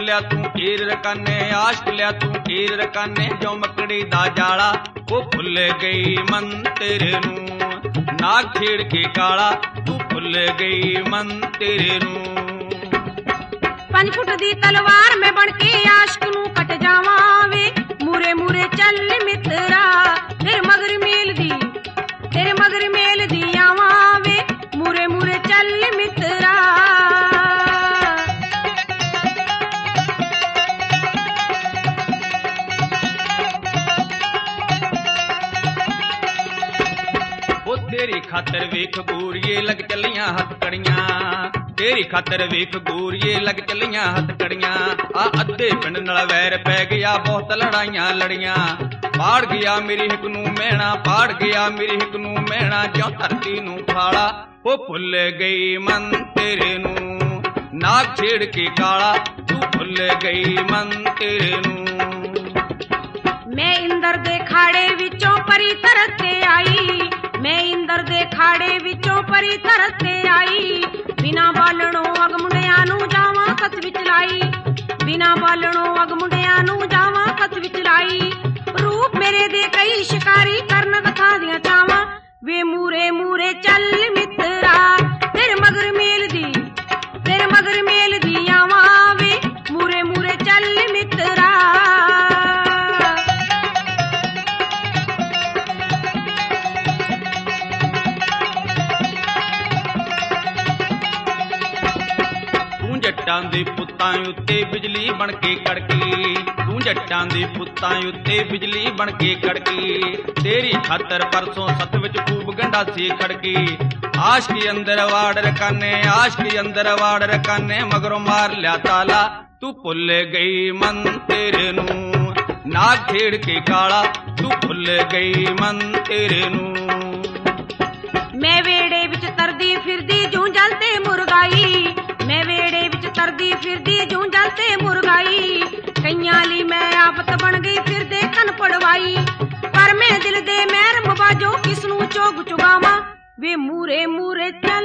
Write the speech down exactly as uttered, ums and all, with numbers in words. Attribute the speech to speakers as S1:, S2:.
S1: लिया तू हीर रकाने, आशक लिया तू हीर रकाने, जो मकड़ी दा जाला वो भुल गई मन तेरे नू। नाग छेड़ के काला तू भुल गई मन तेरे नू।
S2: पंज फुट दी तलवार में बन के आशक नू कट जावा वे, मूरे मूरे चल मित्रा तेरे मगर मेल दी, तेरे मगर मेल दी आवा वे, मूरे मूरे चल मित्रा।
S1: वो तेरी खातर वेख गोरिये लग चलियां हथकड़ियां, तेरी खातर वेख गोरिये लग चलियां हथकड़ियां। आ अद्धे पिंड नाल वैर पै गया, बहुत लड़ाइयां लड़ियां। पाड़ गया मेरी हिक नू मैणा, पाड़ गया मेरी हिक नू मैणा, ज्यों धरती नू फाड़ा वो भुल गई मन तेरे नू। नाग छेड़ के काला तू भुल गई मन तेरे नू।
S2: मैं इंदर दे खाड़े विचों परी तरते आई, मैं इंदर दे खाड़े विचों परी तरते आई। बिना बालणों अग मुंडिया नू जावां कस विच लाई, बिना बालणों अग मुंडिया नू जावां कस विच लाई। रूप मेरे दे कई शिकारी करन कथा दियां चावां, वे मूरे मूरे चल मित्रा तेरे मगर मेल दी, तेरे मगर मेल दी आवां वे, मूरे मूरे चल मित्रा।
S1: जट्टां दे पुत्तां उत्ते बिजली बन के कड़की, तू जट्टां दे पुत्तां उत्ते बिजली बन के कड़की। तेरी खातर परसों सत विच खूब गंडासी खड़की। आशकी अंदर वाड़ रकाने, आशकी अंदर वाड़ रकाने, मगरों मार लिया ताला तू भुल गई मन तेरे नू। नाग छेड़ के काला तू भुल गई मन तेरे नू।
S2: मैं वेड़े विच तरदी फिरदी जूं जलते मुरगाई, मैं वेड़े विच तरदी फिरदी जूं जलते मुरगाई। कईयां ली मैं आफत बन गई फिरदे कन पड़वाई, पर मैं दिल दे मैर मबाजो किसनू चोग चुगावा वे मूरे मूरे चल